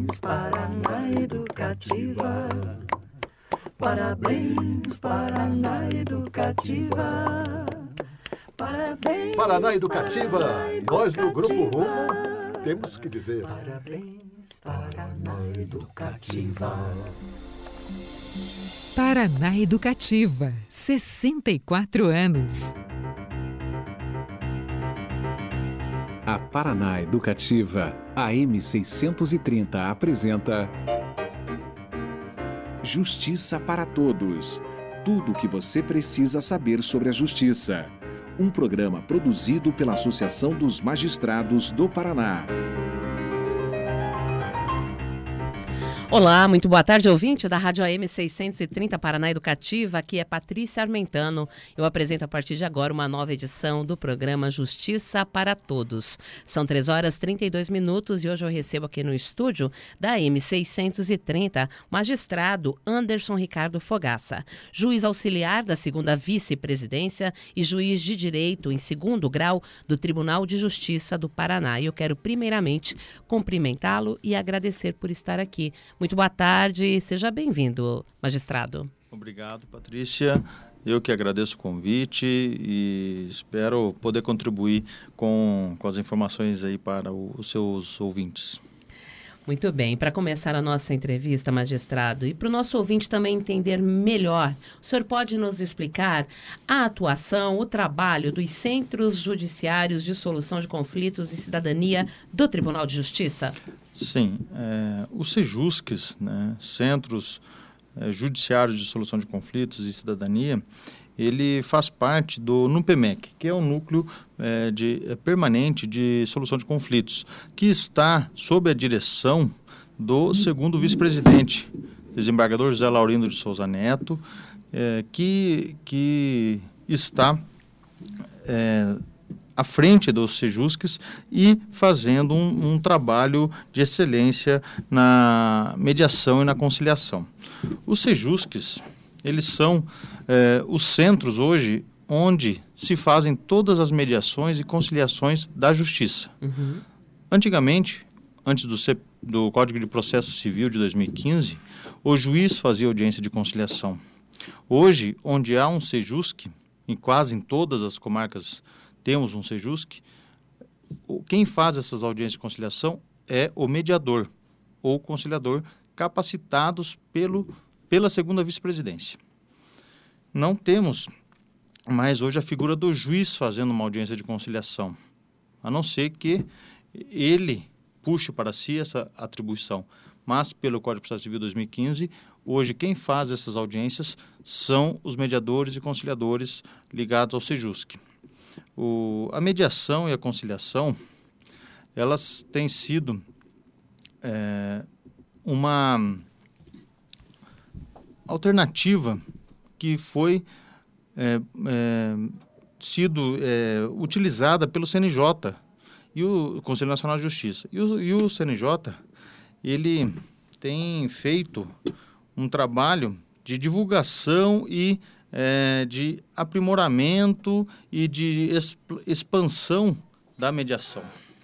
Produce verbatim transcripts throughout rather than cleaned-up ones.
Paraná Educativa. Parabéns, Paraná Educativa. Parabéns, Paraná Educativa. Paraná Nós do Grupo Educativa. Rumo temos que dizer. Parabéns, Paraná Educativa. Paraná Educativa, sessenta e quatro anos. A Paraná Educativa, A M seiscentos e trinta, apresenta Justiça para Todos. Tudo o que você precisa saber sobre a justiça. Um programa produzido pela Associação dos Magistrados do Paraná. Olá, muito boa tarde, ouvinte da Rádio A M seiscentos e trinta Paraná Educativa. Aqui é Patrícia Armentano. Eu apresento a partir de agora uma nova edição do programa Justiça para Todos. São três horas e trinta e dois minutos e hoje eu recebo aqui no estúdio da A M seiscentos e trinta o magistrado Anderson Ricardo Fogaça, juiz auxiliar da segunda vice-presidência e juiz de direito em segundo grau do Tribunal de Justiça do Paraná. E eu quero primeiramente cumprimentá-lo e agradecer por estar aqui. Muito boa tarde e seja bem-vindo, magistrado. Obrigado, Patrícia. Eu que agradeço o convite e espero poder contribuir com, com as informações aí para o, os seus ouvintes. Muito bem. Para começar a nossa entrevista, magistrado, e para o nosso ouvinte também entender melhor, o senhor pode nos explicar a atuação, o trabalho dos Centros Judiciários de Solução de Conflitos e Cidadania do Tribunal de Justiça? Sim, é, os Sejuscs, né, Centros é, Judiciários de Solução de Conflitos e Cidadania, ele faz parte do NUPEMEC, que é um núcleo é, de, é, permanente de solução de conflitos, que está sob a direção do segundo vice-presidente, desembargador José Laurindo de Souza Neto, é, que, que está é, à frente dos Sejuscs e fazendo um, um trabalho de excelência na mediação e na conciliação. Os Sejuscs, eles são é, os centros hoje onde se fazem todas as mediações e conciliações da justiça. Uhum. Antigamente, antes do, C, do Código de Processo Civil de dois mil e quinze, o juiz fazia audiência de conciliação. Hoje, onde há um Sejusc, em quase em todas as comarcas temos um Sejusc, quem faz essas audiências de conciliação é o mediador ou conciliador capacitados pelo pela segunda vice-presidência. Não temos mais hoje a figura do juiz fazendo uma audiência de conciliação, a não ser que ele puxe para si essa atribuição. Mas, pelo Código de Processo Civil dois mil e quinze, hoje quem faz essas audiências são os mediadores e conciliadores ligados ao Sejusc. O, a mediação e a conciliação, elas têm sido é, uma alternativa que foi é, é, sido é, utilizada pelo C N J e o Conselho Nacional de Justiça. E o, e o C N J, ele tem feito um trabalho de divulgação e é, de aprimoramento e de exp- expansão da mediação.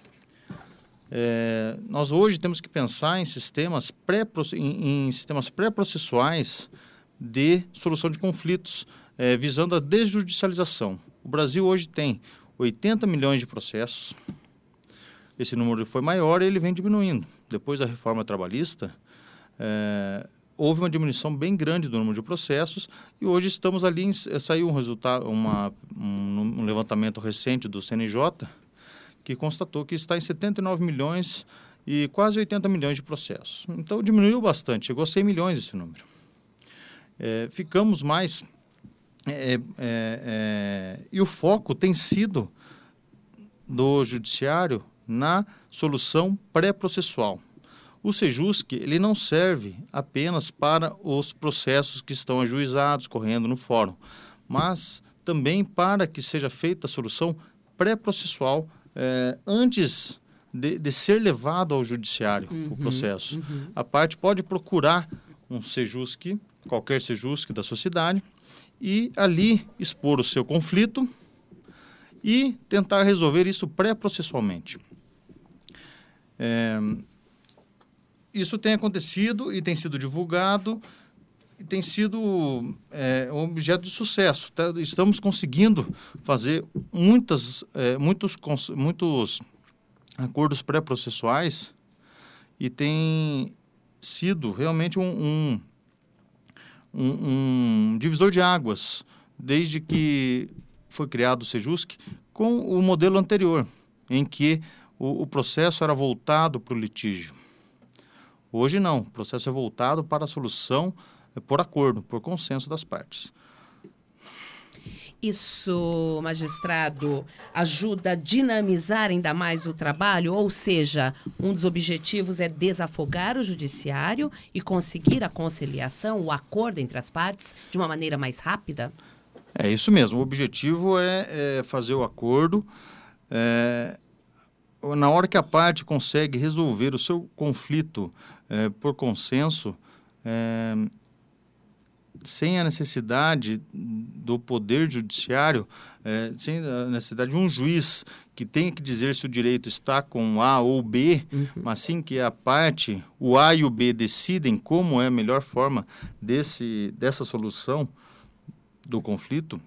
É, nós hoje temos que pensar em sistemas, pré, em, em sistemas pré-processuais de solução de conflitos, é, visando a desjudicialização. O Brasil hoje tem oitenta milhões de processos. Esse número foi maior e ele vem diminuindo. Depois da reforma trabalhista, é, houve uma diminuição bem grande do número de processos e hoje estamos ali, em, saiu um resultado, uma, um, um levantamento recente do C N J, que constatou que está em setenta e nove milhões e quase oitenta milhões de processos. Então, diminuiu bastante, chegou a cem milhões esse número. É, ficamos mais... É, é, é, e o foco tem sido do judiciário na solução pré-processual. O Sejusc, ele não serve apenas para os processos que estão ajuizados, correndo no fórum, mas também para que seja feita a solução pré-processual É, antes de, de ser levado ao judiciário, uhum, o processo. Uhum. A parte pode procurar um Sejusc, qualquer Sejusc da sociedade, e ali expor o seu conflito e tentar resolver isso pré-processualmente. É, isso tem acontecido e tem sido divulgado e tem sido é, um objeto de sucesso. Tá? Estamos conseguindo fazer muitas, é, muitos, muitos acordos pré-processuais e tem sido realmente um, um, um, um divisor de águas desde que foi criado o Sejusc com o modelo anterior, em que o, o processo era voltado para o litígio. Hoje não, o processo é voltado para a solução por acordo, por consenso das partes. Isso, magistrado, ajuda a dinamizar ainda mais o trabalho? Ou seja, um dos objetivos é desafogar o judiciário e conseguir a conciliação, o acordo entre as partes de uma maneira mais rápida? É isso mesmo, o objetivo é, é fazer o acordo. É, na hora que a parte consegue resolver o seu conflito é, por consenso, é, sem a necessidade do poder judiciário, é, sem a necessidade de um juiz que tenha que dizer se o direito está com A ou B, uhum. mas sim que a parte, o A e o B decidem como é a melhor forma desse, dessa solução do conflito,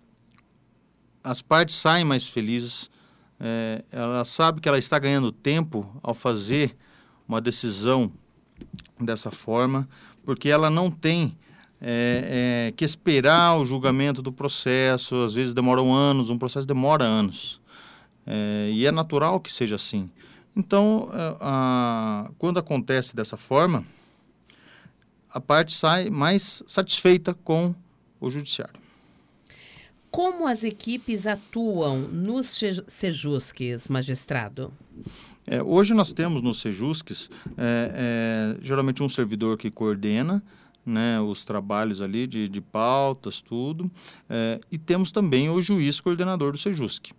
as partes saem mais felizes, é, ela sabe que ela está ganhando tempo ao fazer uma decisão dessa forma, porque ela não tem É, é, que esperar o julgamento do processo, às vezes demoram anos, um processo demora anos, é, e é natural que seja assim. Então, a, a, quando acontece dessa forma, a parte sai mais satisfeita com o judiciário. Como as equipes atuam nos Sejuscs, magistrado? É, hoje nós temos nos Sejuscs, é, é, geralmente um servidor que coordena, né, os trabalhos ali de, de pautas, tudo, é, e temos também o juiz coordenador do Sejusc.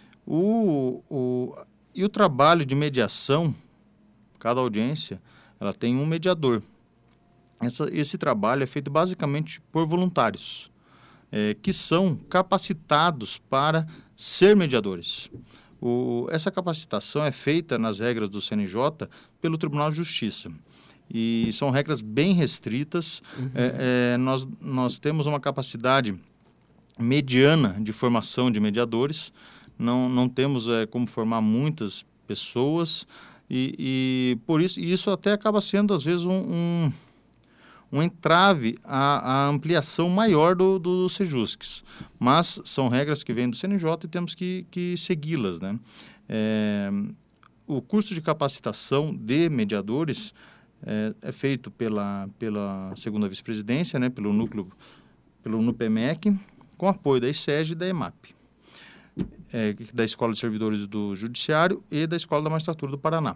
O, o, e o trabalho de mediação, cada audiência, ela tem um mediador. Essa, esse trabalho é feito basicamente por voluntários, é, que são capacitados para ser mediadores. O, essa capacitação é feita nas regras do C N J pelo Tribunal de Justiça. E são regras bem restritas. Uhum. É, é, nós, nós temos uma capacidade mediana de formação de mediadores, não, não temos é, como formar muitas pessoas, e, e por isso, isso até acaba sendo, às vezes, um, um, um entrave à, à ampliação maior do, do, do Sejuscs. Mas são regras que vêm do C N J e temos que, que segui-las, né? É, o curso de capacitação de mediadores É, é feito pela, pela segunda vice-presidência, né, pelo núcleo, pelo NUPEMEC, com apoio da I S E G e da EMAP, é, da Escola de Servidores do Judiciário e da Escola da Magistratura do Paraná.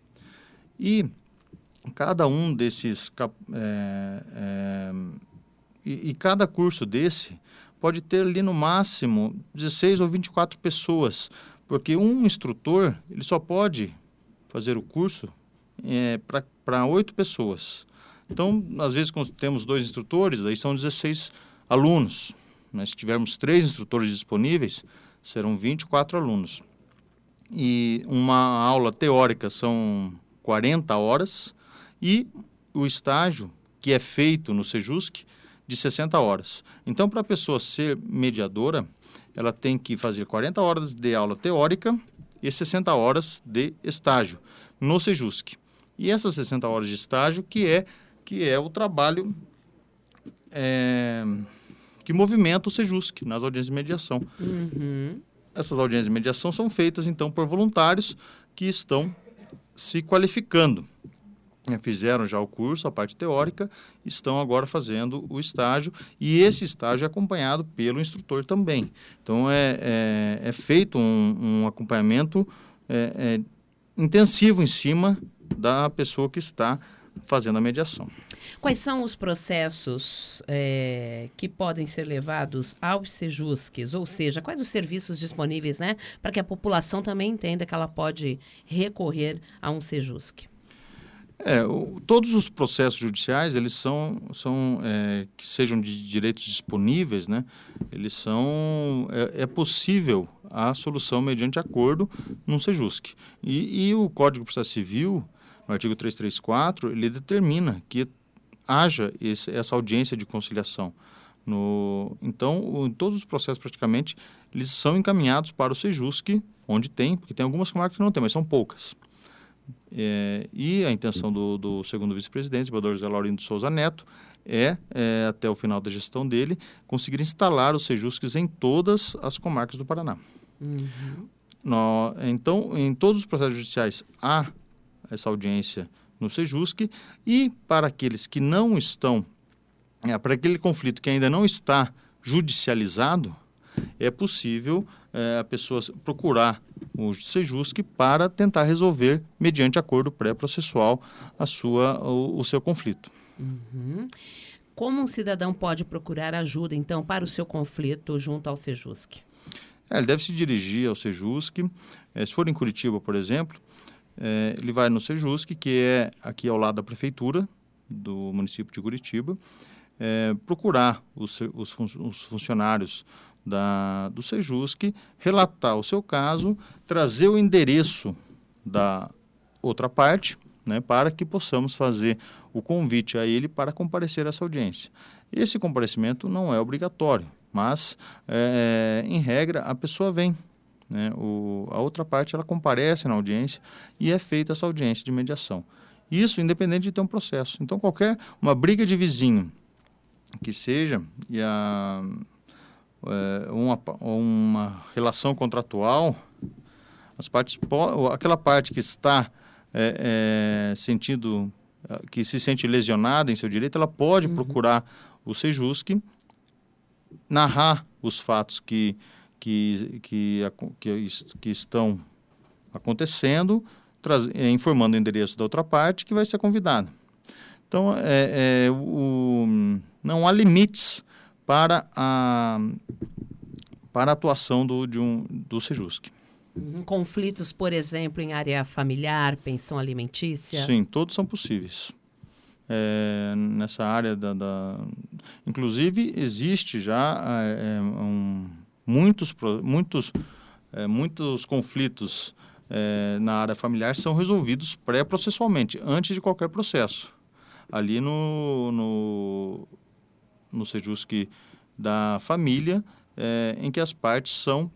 E cada um desses, é, é, e, e cada curso desse pode ter ali no máximo dezesseis ou vinte e quatro pessoas, porque um instrutor ele só pode fazer o curso é, para oito pessoas. Então, às vezes, quando temos dois instrutores, aí são dezesseis alunos. Mas se tivermos três instrutores disponíveis, serão vinte e quatro alunos. E uma aula teórica são quarenta horas e o estágio, que é feito no Sejusc, de sessenta horas. Então, para a pessoa ser mediadora, ela tem que fazer quarenta horas de aula teórica e sessenta horas de estágio no Sejusc. E essas sessenta horas de estágio que é, que é o trabalho é, que movimenta o Sejusc nas audiências de mediação. Uhum. Essas audiências de mediação são feitas, então, por voluntários que estão se qualificando. Fizeram já o curso, a parte teórica, estão agora fazendo o estágio, e esse estágio é acompanhado pelo instrutor também. Então, é, é, é feito um, um acompanhamento é, é, intensivo em cima da pessoa que está fazendo a mediação. Quais são os processos é, que podem ser levados aos Sejuscs? Ou seja, quais os serviços disponíveis, né, para que a população também entenda que ela pode recorrer a um Sejusc? É, o, todos os processos judiciais, eles são, são é, que sejam de direitos disponíveis, né, eles são, é, é possível a solução mediante acordo num Sejusc. E, e o Código de Processo Civil no artigo trezentos e trinta e quatro, ele determina que haja esse, essa audiência de conciliação. No, então, o, em todos os processos, praticamente, eles são encaminhados para o Sejusc, onde tem, porque tem algumas comarcas que não tem, mas são poucas. É, e a intenção do, do segundo vice-presidente, desembargador José Laurindo de Souza Neto, é, é, até o final da gestão dele, conseguir instalar os Sejuscs em todas as comarcas do Paraná. Uhum. No, então, em todos os processos judiciais há essa audiência no Sejusc, e para aqueles que não estão, é, para aquele conflito que ainda não está judicializado, é possível é, a pessoa procurar o Sejusc para tentar resolver, mediante acordo pré-processual, a sua, o, o seu conflito. Uhum. Como um cidadão pode procurar ajuda, então, para o seu conflito junto ao Sejusc? É, ele deve se dirigir ao Sejusc. É, se for em Curitiba, por exemplo, é, ele vai no Sejusc, que é aqui ao lado da prefeitura do município de Curitiba, é, procurar os, os, fun os funcionários da, do Sejusc, relatar o seu caso, trazer o endereço da outra parte, né, para que possamos fazer o convite a ele para comparecer a essa audiência. Esse comparecimento não é obrigatório, mas, é, em regra, a pessoa vem. Né, o, a outra parte ela comparece na audiência e é feita essa audiência de mediação. Isso independente de ter um processo. Então, qualquer uma briga de vizinho que seja, e a, é, uma, uma relação contratual, as partes, aquela parte que está é, é, sentindo, que se sente lesionada em seu direito, ela pode uhum. procurar o Sejusc, narrar os fatos que, que, que, que, que estão acontecendo, traz, é, informando o endereço da outra parte que vai ser convidada. Então, é, é, o, não há limites para a, para a atuação do, de um, do Sejusc. Uhum. Conflitos, por exemplo, em área familiar, pensão alimentícia? Sim, todos são possíveis. É, nessa área da, da... Inclusive, existe já é, um, muitos, muitos, é, muitos conflitos é, na área familiar são resolvidos pré-processualmente, antes de qualquer processo. Ali no, no, no Sejusc da família, é, em que as partes são...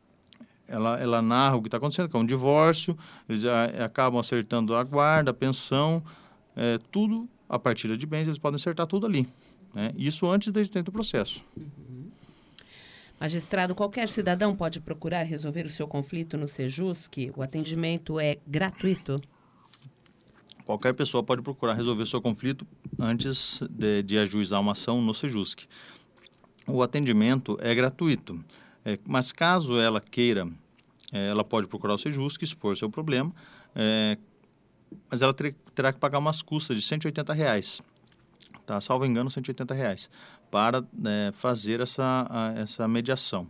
Ela, ela narra o que está acontecendo, que é um divórcio, eles a, acabam acertando a guarda, a pensão, é, tudo... A partilha de bens, eles podem acertar tudo ali. Né? Isso antes da existência do processo. Uhum. Magistrado, qualquer cidadão pode procurar resolver o seu conflito no Sejusc? O atendimento é gratuito? Qualquer pessoa pode procurar resolver o seu conflito antes de, de ajuizar uma ação no Sejusc. O atendimento é gratuito, é, mas caso ela queira, é, ela pode procurar o Sejusc, expor seu problema, é, mas ela ter, terá que pagar umas custas de cento e oitenta reais, tá? Salvo engano, cento e oitenta reais, para é, fazer essa, a, essa mediação.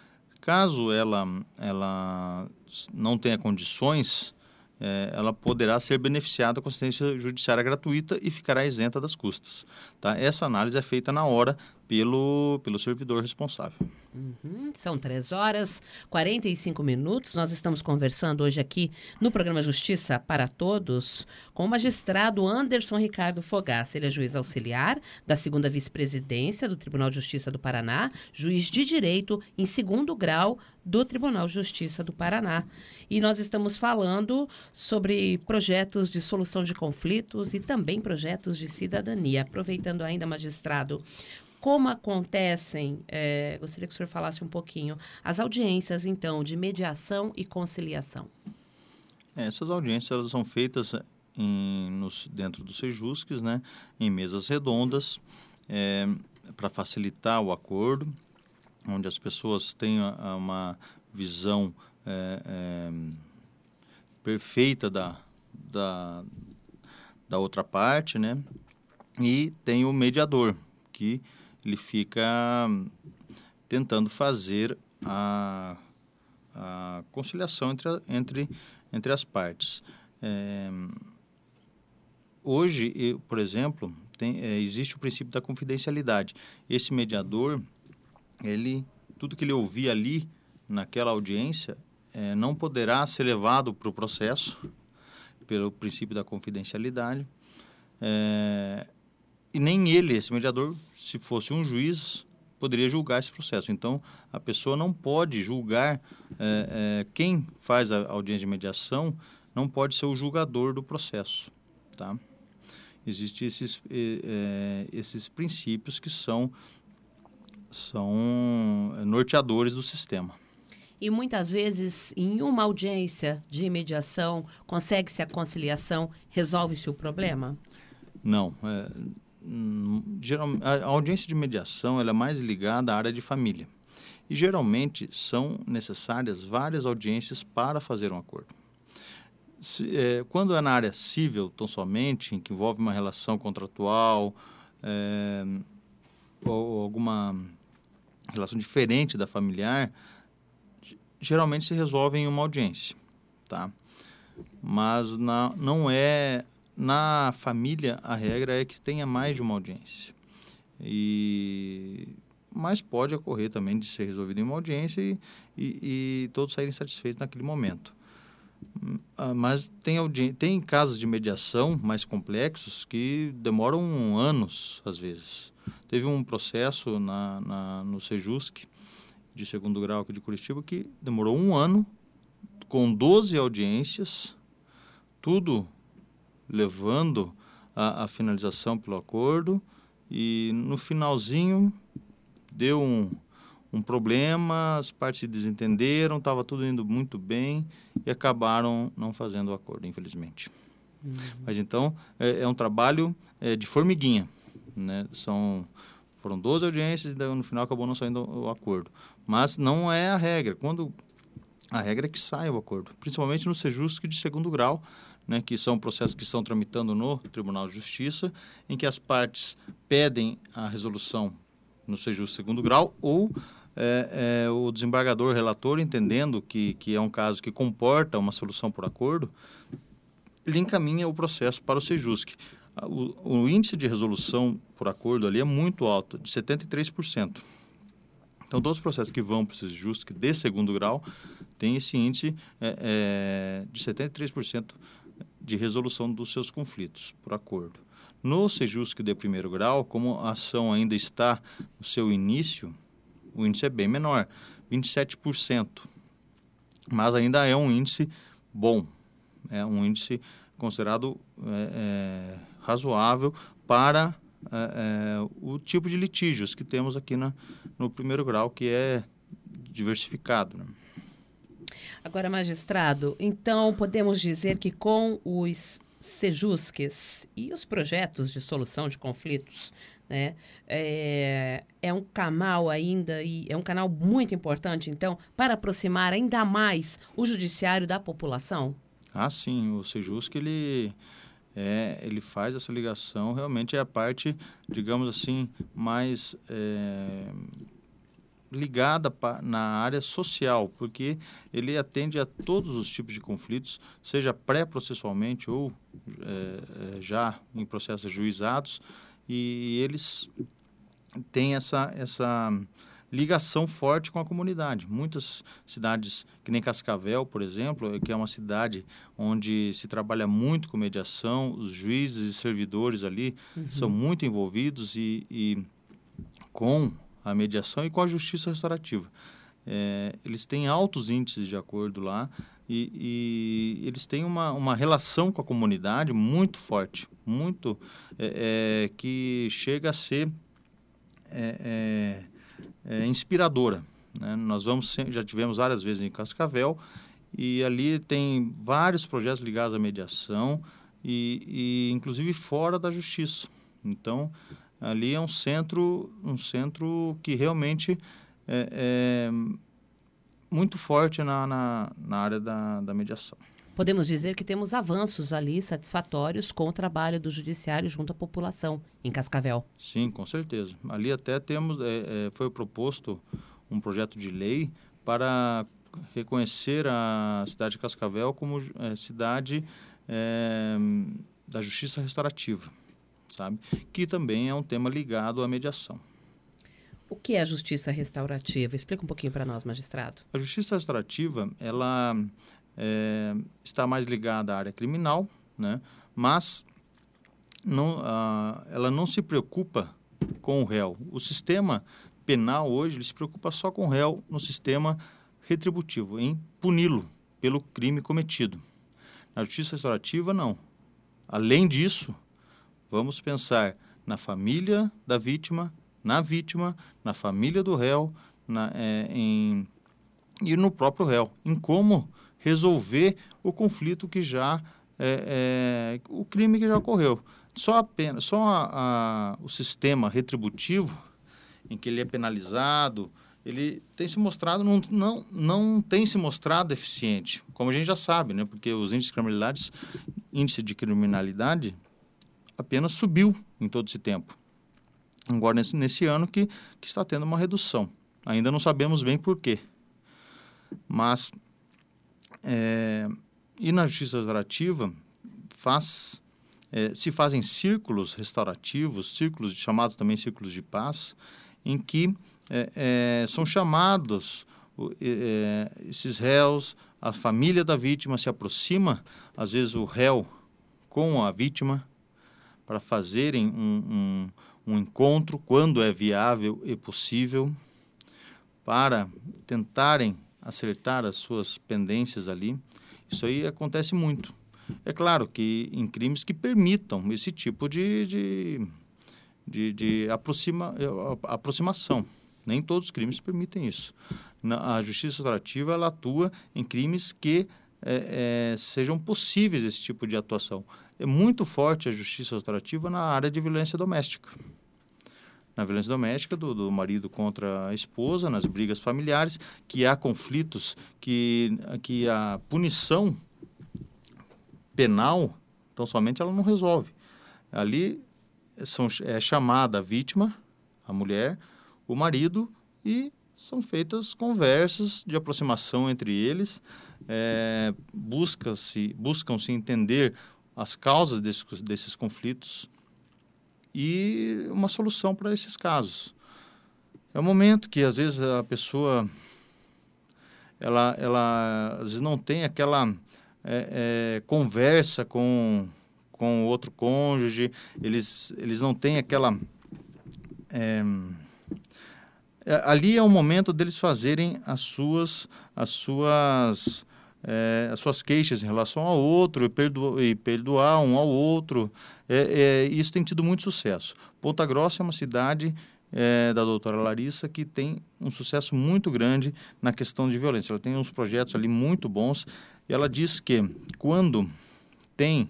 Caso ela, ela não tenha condições, é, ela poderá ser beneficiada com assistência judiciária gratuita e ficará isenta das custas. Tá? Essa análise é feita na hora pelo, pelo servidor responsável. Uhum, são três horas e quarenta e cinco minutos. Nós estamos conversando hoje aqui no programa Justiça para Todos com o magistrado Anderson Ricardo Fogaça. Ele é juiz auxiliar da segunda vice-presidência do Tribunal de Justiça do Paraná, juiz de direito em segundo grau do Tribunal de Justiça do Paraná. E nós estamos falando sobre projetos de solução de conflitos e também projetos de cidadania. Aproveitando ainda, magistrado, como acontecem, é, gostaria que o senhor falasse um pouquinho, as audiências, então, de mediação e conciliação? Essas audiências elas são feitas em, nos, dentro dos Sejuscs, né, em mesas redondas, é, para facilitar o acordo, onde as pessoas têm uma visão é, é, perfeita da, da, da outra parte, né, e tem o mediador, que ele fica tentando fazer a, a conciliação entre, a, entre, entre as partes. É, hoje, eu, por exemplo, tem, é, existe o princípio da confidencialidade. Esse mediador, ele, tudo que ele ouvir ali, naquela audiência, é, não poderá ser levado para o processo pelo princípio da confidencialidade. É, e nem ele, esse mediador, se fosse um juiz, poderia julgar esse processo. Então, a pessoa não pode julgar, é, é, quem faz a audiência de mediação não pode ser o julgador do processo, tá? Existem esses, é, esses princípios que são, são norteadores do sistema. E muitas vezes, em uma audiência de mediação, consegue-se a conciliação, resolve-se o problema? Não. É, geral, a audiência de mediação ela é mais ligada à área de família. E, geralmente, são necessárias várias audiências para fazer um acordo. Se, é, quando é na área civil, tão somente, em que envolve uma relação contratual, é, ou, ou alguma relação diferente da familiar, geralmente se resolve em uma audiência, tá? Mas na, não é... Na família, a regra é que tenha mais de uma audiência. E, mas pode ocorrer também de ser resolvido em uma audiência e, e, e todos saírem satisfeitos naquele momento. Mas tem, tem casos de mediação mais complexos que demoram anos, às vezes. Teve um processo na, na, no Sejusc, de segundo grau aqui de Curitiba, que demorou um ano, com doze audiências, tudo levando a, a finalização pelo acordo, e no finalzinho deu um, um problema, as partes se desentenderam, estava tudo indo muito bem e acabaram não fazendo o acordo, infelizmente. Uhum. Mas então é, é um trabalho é, de formiguinha, né? São, foram doze audiências e no final acabou não saindo o acordo. Mas não é a regra. Quando a regra é que saia o acordo, principalmente no Sejusc de segundo grau, né, que são processos que estão tramitando no Tribunal de Justiça, em que as partes pedem a resolução no Sejusc segundo grau ou é, é, o desembargador relator, entendendo que, que é um caso que comporta uma solução por acordo, ele encaminha o processo para o Sejusc. O, o índice de resolução por acordo ali é muito alto, de setenta e três por cento. Então, todos os processos que vão para o Sejusc de segundo grau têm esse índice é, é, de setenta e três por cento de resolução dos seus conflitos por acordo. No Sejusc de primeiro grau, como a ação ainda está no seu início, o índice é bem menor, vinte e sete por cento. Mas ainda é um índice bom, é um índice considerado é, é, razoável para é, é, o tipo de litígios que temos aqui na, no primeiro grau, que é diversificado, né? Agora, magistrado, então podemos dizer que com os Sejusques e os projetos de solução de conflitos, né, é, é um canal ainda, e é um canal muito importante, então, para aproximar ainda mais o judiciário da população? Ah, sim, o Sejusc, ele, é, ele faz essa ligação, realmente é a parte, digamos assim, mais... É, ligada pa, na área social, porque ele atende a todos os tipos de conflitos, seja pré-processualmente ou é, já em processos ajuizados, e eles têm essa, essa ligação forte com a comunidade. Muitas cidades, que nem Cascavel, por exemplo, que é uma cidade onde se trabalha muito com mediação, os juízes e servidores ali uhum. são muito envolvidos e, e com a mediação e com a justiça restaurativa. É, eles têm altos índices de acordo lá e, e eles têm uma, uma relação com a comunidade muito forte, muito, é, é, que chega a ser é, é, é, inspiradora, né? Nós vamos, já tivemos várias vezes em Cascavel e ali tem vários projetos ligados à mediação e, e inclusive fora da justiça. Então, ali é um centro, um centro que realmente é, é muito forte na, na, na área da, da mediação. Podemos dizer que temos avanços ali satisfatórios com o trabalho do judiciário junto à população em Cascavel. Sim, com certeza. Ali até temos, é, é, foi proposto um projeto de lei para reconhecer a cidade de Cascavel como é, cidade é, da justiça restaurativa, sabe? Que também é um tema ligado à mediação. O que é a justiça restaurativa? Explica um pouquinho para nós, magistrado. A justiça restaurativa, ela é, está mais ligada à área criminal, né? Mas não, ah, ela não se preocupa com o réu. O sistema penal hoje ele se preocupa só com o réu no sistema retributivo, em puni-lo pelo crime cometido. Na justiça restaurativa, não. Além disso, vamos pensar na família da vítima, na vítima, na família do réu, na, é, em, e no próprio réu, em como resolver o conflito que já, é, é, o crime que já ocorreu. Só, apenas, só a, a, o sistema retributivo, em que ele é penalizado, ele tem se mostrado, não, não, não tem se mostrado eficiente, como a gente já sabe, né? Porque os índices de criminalidade, índice de criminalidade apenas subiu em todo esse tempo. Agora, nesse, nesse ano que, que está tendo uma redução. Ainda não sabemos bem por quê. Mas, é, e na justiça restaurativa, faz, é, se fazem círculos restaurativos, círculos chamados também círculos de paz, em que é, é, são chamados é, esses réus, a família da vítima se aproxima, às vezes o réu com a vítima, para fazerem um, um, um encontro, quando é viável e possível, para tentarem acertar as suas pendências ali. Isso aí acontece muito. É claro que em crimes que permitam esse tipo de, de, de, de aproxima, aproximação. Nem todos os crimes permitem isso. Na, a justiça restaurativa ela atua em crimes que é, é, sejam possíveis esse tipo de atuação. É muito forte a justiça restaurativa na área de violência doméstica. Na violência doméstica do, do marido contra a esposa, nas brigas familiares, que há conflitos, que, que a punição penal, então somente ela não resolve. Ali são, é chamada a vítima, a mulher, o marido, e são feitas conversas de aproximação entre eles, é, busca-se, buscam-se entender as causas desses, desses conflitos e uma solução para esses casos. É um momento que, às vezes, a pessoa ela, ela às vezes não tem aquela é, é, conversa com, com o outro cônjuge, eles, eles não têm aquela... É, ali é o momento deles fazerem as suas, as suas, é, as suas queixas em relação ao outro e, perdo, e perdoar um ao outro. É, é, isso tem tido muito sucesso. Ponta Grossa é uma cidade é, da doutora Larissa que tem um sucesso muito grande na questão de violência. Ela tem uns projetos ali muito bons e ela diz que quando tem...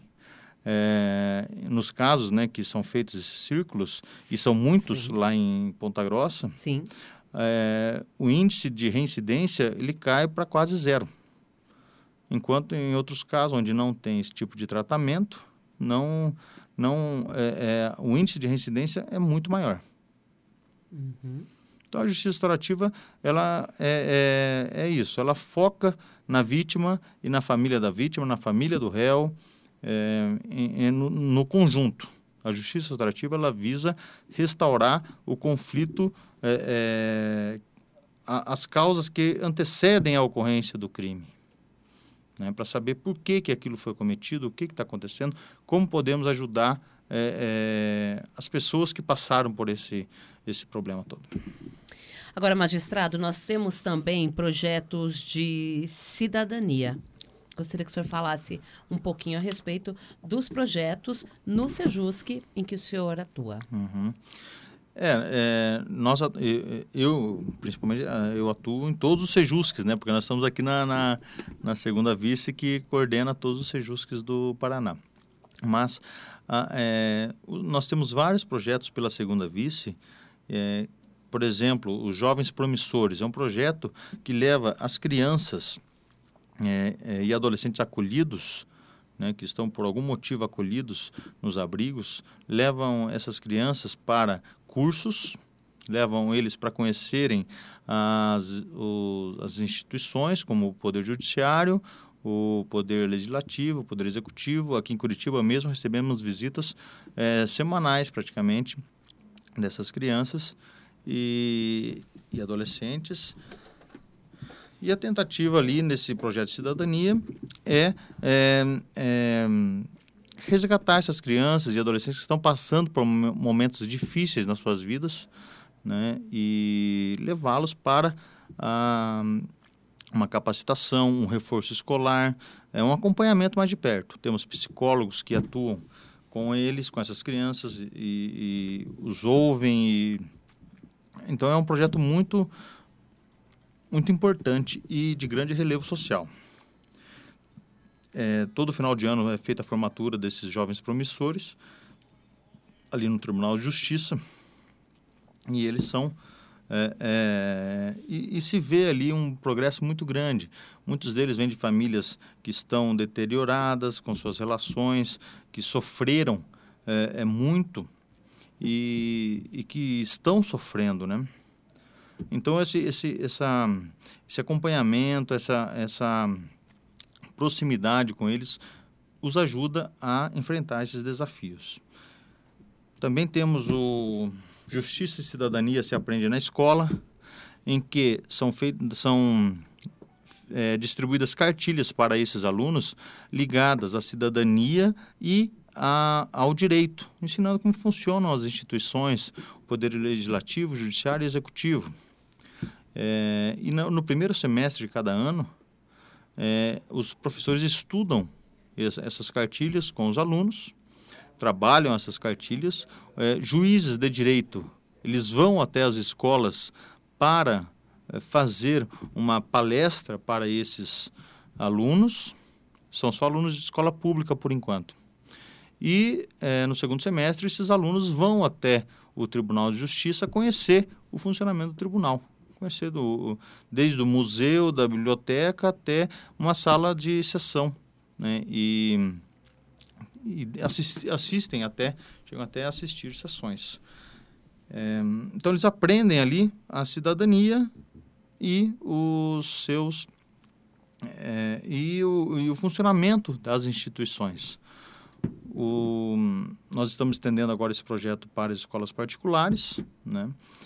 É, nos casos, né, que são feitos esses círculos, e são muitos Sim. lá em Ponta Grossa, Sim. É, o índice de reincidência ele cai para quase zero. Enquanto em outros casos, onde não tem esse tipo de tratamento, não, não, é, é, o índice de reincidência é muito maior. Uhum. Então, a justiça restaurativa ela é, é, é isso, ela foca na vítima e na família da vítima, na família do réu, É, em, em, no, no conjunto. A justiça restaurativa ela visa restaurar o conflito, é, é, a, as causas que antecedem a ocorrência do crime, né, para saber por que, que aquilo foi cometido, o que está acontecendo, como podemos ajudar é, é, as pessoas que passaram por esse, esse problema todo. Agora, magistrado, nós temos também projetos de cidadania. Gostaria que o senhor falasse um pouquinho a respeito dos projetos no Sejusc em que o senhor atua. Uhum. É, é, nós, eu, principalmente, eu atuo em todos os Sejuscs, né? Porque nós estamos aqui na, na, na segunda vice que coordena todos os Sejuscs do Paraná. Mas a, é, nós temos vários projetos pela segunda vice. É, por exemplo, os Jovens Promissores. É um projeto que leva as crianças É, é, e adolescentes acolhidos, né, que estão por algum motivo acolhidos nos abrigos, levam essas crianças para cursos, levam eles para conhecerem as, o, as instituições, como o Poder Judiciário, o Poder Legislativo, o Poder Executivo. Aqui em Curitiba mesmo recebemos visitas é, semanais, praticamente, dessas crianças e, e adolescentes. E a tentativa ali nesse projeto de cidadania é, é, é resgatar essas crianças e adolescentes que estão passando por momentos difíceis nas suas vidas, né, e levá-los para a, uma capacitação, um reforço escolar, é um acompanhamento mais de perto. Temos psicólogos que atuam com eles, com essas crianças, e, e os ouvem. E... Então é um projeto muito, muito importante e de grande relevo social. É, todo final de ano é feita a formatura desses jovens promissores ali no Tribunal de Justiça, e eles são é, é, e, e se vê ali um progresso muito grande. Muitos deles vêm de famílias que estão deterioradas com suas relações, que sofreram é, é muito e, e que estão sofrendo, né? Então esse esse essa, esse acompanhamento, essa essa proximidade com eles os ajuda a enfrentar esses desafios. Também temos o Justiça e Cidadania se aprende na escola, em que são, feitas, são é, distribuídas cartilhas para esses alunos ligadas à cidadania e a, ao direito, ensinando como funcionam as instituições, o poder legislativo, judiciário e executivo. É, e no, no primeiro semestre de cada ano, É, os professores estudam essas cartilhas com os alunos, trabalham essas cartilhas. É, juízes de direito, eles vão até as escolas para é, fazer uma palestra para esses alunos. São só alunos de escola pública por enquanto. E é, no segundo semestre, esses alunos vão até o Tribunal de Justiça conhecer o funcionamento do tribunal. Conhecer do, desde o museu, da biblioteca até uma sala de sessão, né? E, e assist, assistem até, chegam até a assistir sessões. É, então eles aprendem ali a cidadania e os seus é, e, o, e o funcionamento das instituições. O, nós estamos estendendo agora esse projeto para as escolas particulares, né?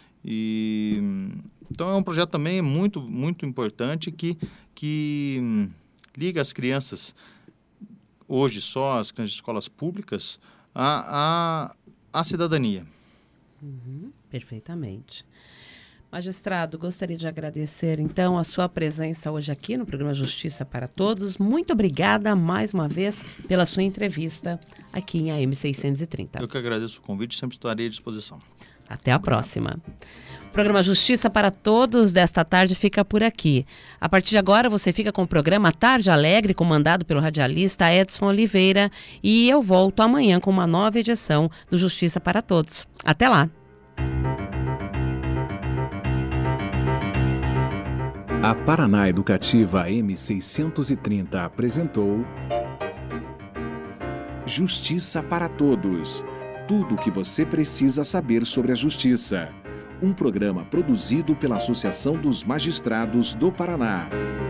E então é um projeto também muito, muito importante que, que liga as crianças, hoje só as crianças de escolas públicas, à, à, à cidadania. Uhum, perfeitamente. Magistrado, gostaria de agradecer, então, a sua presença hoje aqui no programa Justiça para Todos. Muito obrigada, mais uma vez, pela sua entrevista aqui em A M seiscentos e trinta. Eu que agradeço o convite, sempre estarei à disposição. Até a próxima. O programa Justiça para Todos desta tarde fica por aqui. A partir de agora você fica com o programa Tarde Alegre, comandado pelo radialista Edson Oliveira, e eu volto amanhã com uma nova edição do Justiça para Todos. Até lá! A Paraná Educativa A M seiscentos e trinta apresentou Justiça para Todos. Tudo o que você precisa saber sobre a justiça. Um programa produzido pela Associação dos Magistrados do Paraná.